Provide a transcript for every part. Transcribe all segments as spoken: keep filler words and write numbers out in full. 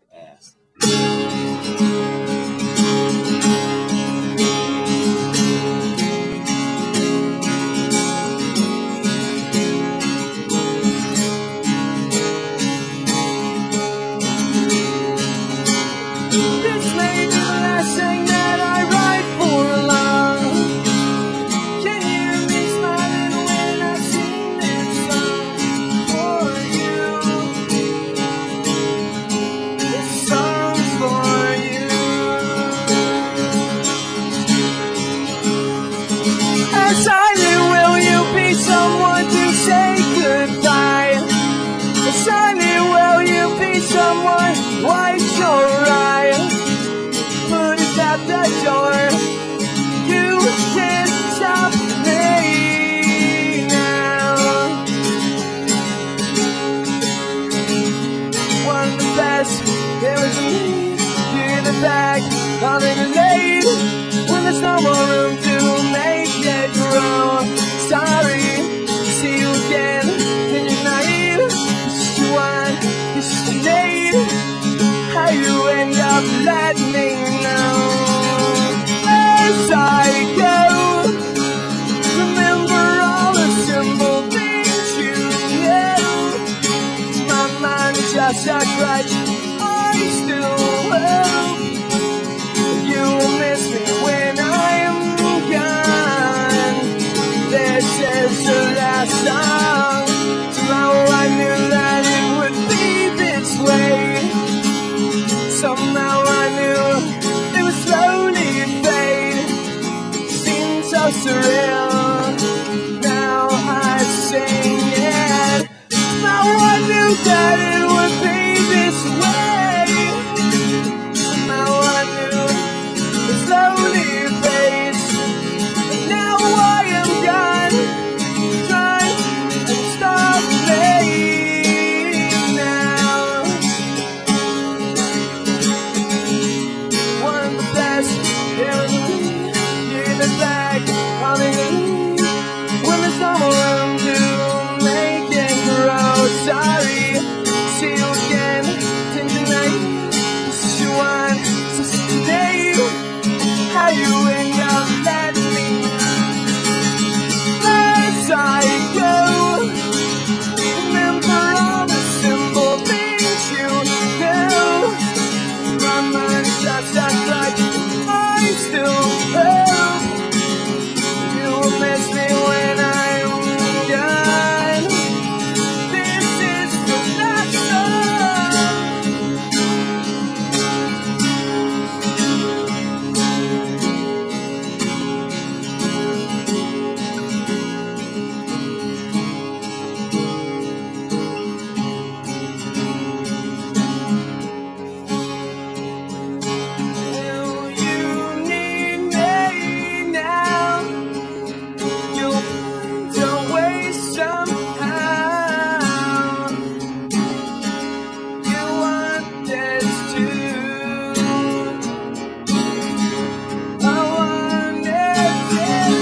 ass. This may be the last thing that I write for love. Can you hear me smiling when I sing this song for you? This song's for you. As I live, will you be someone to say goodbye? As I live, will you be someone white or right? Put it out the door. You can't stop me now. One of the best, there was a need. You're in the back, I'm in the lane. When there's no more room to make it grow. Sorry, see you again. And you're naive. It's you want, it's you need. How you end up, let me know. As I go, remember all the simple things you know. My mind is just a crutch. I still hope you will miss me when I'm gone. This is the last song. Somehow I knew that it would be this way. Somehow I knew it would slowly fade. Seemed so surreal. Now I sing it. Now I knew that it would be this way. Somehow I knew it slowly fades. And now I am gone. Trying to stop fading now. One of the best, there was me. You're in the back, I'm in the lead. When there's no more room to make it grow. Sorry, see you again. Till tonight, this is you want, this is today. How you end up, let me know. As I go, remember all the simple things you know. My mind's just a crutch. I still hope you will miss me when I'm gone. This is the last Will you need me now? You'll find a way somehow. You want this too. I want it too.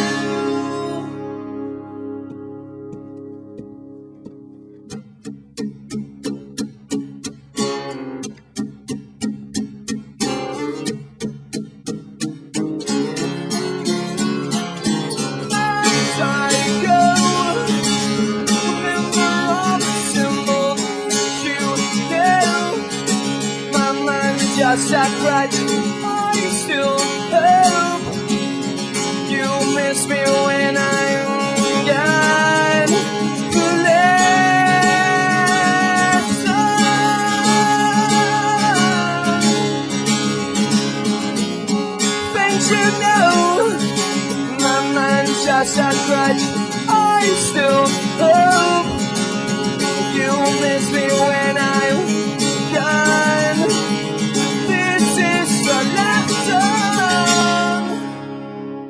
As I go, remember all the simple things you know. My mind is just a crutch. I still hope you'll miss me when I'm gone. The last song. Things you know. My mind's just a crutch. I still hope